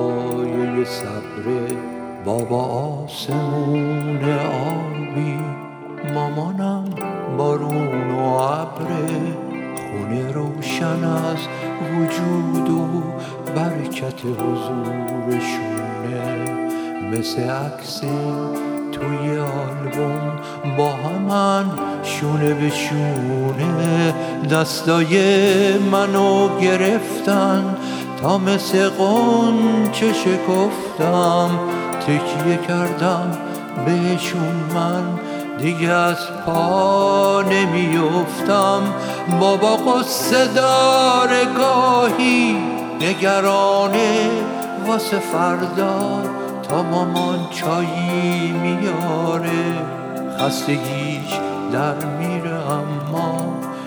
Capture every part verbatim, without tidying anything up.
پایه صبر بابا آسمون آبی، مامانم بارون و ابره، خونه روشن از وجود و برکت حضورشونه، مثل عکس توی آلبوم با همن شونه به شونه، دستای منو گرفتن تا مثل قنچه شکفتم، تکیه کردم بهشون من دیگه از پا نمیافتم. بابا قصه داره گاهی نگرانه واسه فردا، تا مامان چایی میاره خستگیش در میره، اما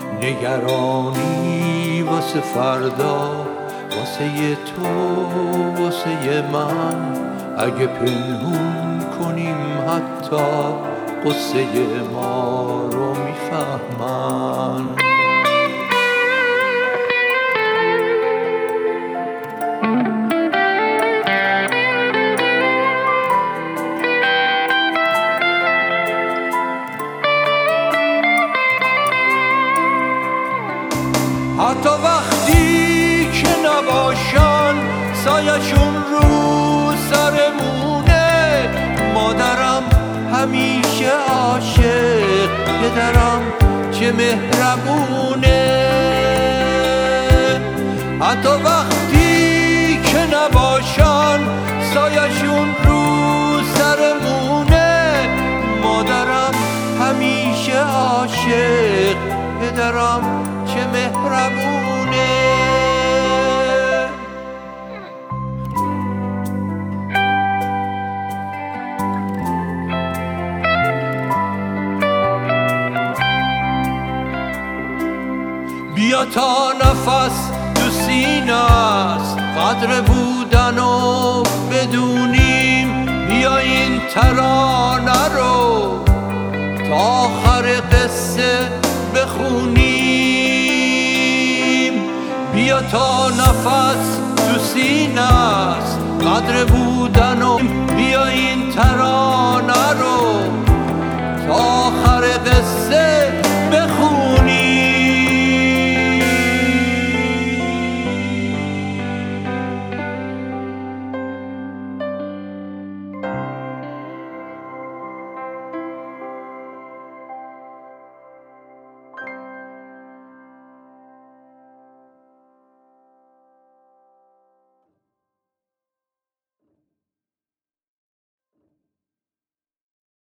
نگرانی واسه فردا، واسه تو واسه من. اگه پنهون کنیم حتی قصه ما رو میفهمن. حتی وقتی که نباشن سایه‌شون رو سرمونه، مادرم همیشه عاشق، پدرم چه مهربونه. حتی وقتی که نباشن سایه‌شون رو سرمونه، مادرم همیشه عاشق، پدرم چه مهربونه. بیا تا نفس تو سینه است قدر بودن و بدونیم، بیا این ترانه رو تا آخر قصه بخونیم. بیا تا نفس تو سینه است قدر بودن